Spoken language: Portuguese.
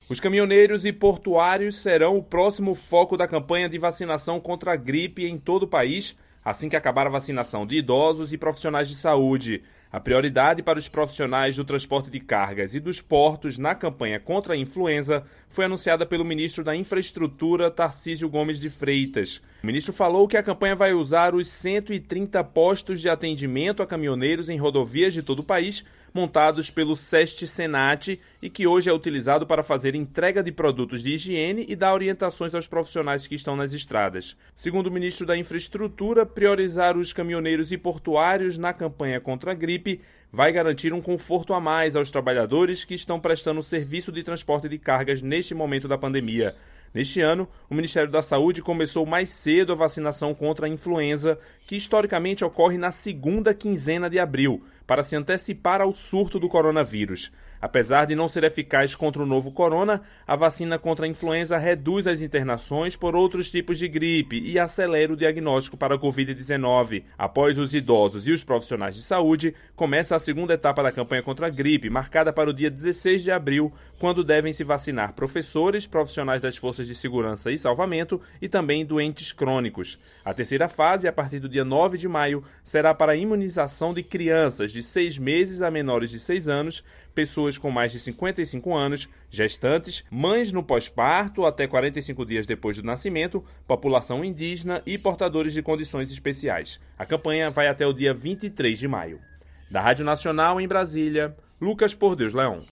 Os caminhoneiros e portuários serão o próximo foco da campanha de vacinação contra a gripe em todo o país, assim que acabar a vacinação de idosos e profissionais de saúde. A prioridade para os profissionais do transporte de cargas e dos portos na campanha contra a influenza foi anunciada pelo ministro da Infraestrutura, Tarcísio Gomes de Freitas. O ministro falou que a campanha vai usar os 130 postos de atendimento a caminhoneiros em rodovias de todo o país, montados pelo SEST-Senat e que hoje é utilizado para fazer entrega de produtos de higiene e dar orientações aos profissionais que estão nas estradas. Segundo o ministro da Infraestrutura, priorizar os caminhoneiros e portuários na campanha contra a gripe vai garantir um conforto a mais aos trabalhadores que estão prestando serviço de transporte de cargas neste momento da pandemia. Neste ano, o Ministério da Saúde começou mais cedo a vacinação contra a influenza, que historicamente ocorre na segunda quinzena de abril, para se antecipar ao surto do coronavírus. Apesar de não ser eficaz contra o novo corona, a vacina contra a influenza reduz as internações por outros tipos de gripe e acelera o diagnóstico para a Covid-19. Após os idosos e os profissionais de saúde, começa a segunda etapa da campanha contra a gripe, marcada para o dia 16 de abril, quando devem se vacinar professores, profissionais das forças de segurança e salvamento e também doentes crônicos. A terceira fase, a partir do dia 9 de maio, será para a imunização de crianças de 6 meses a menores de 6 anos, pessoas com mais de 55 anos, gestantes, mães no pós-parto até 45 dias depois do nascimento, população indígena e portadores de condições especiais. A campanha vai até o dia 23 de maio. Da Rádio Nacional em Brasília, Lucas Por Deus Leão.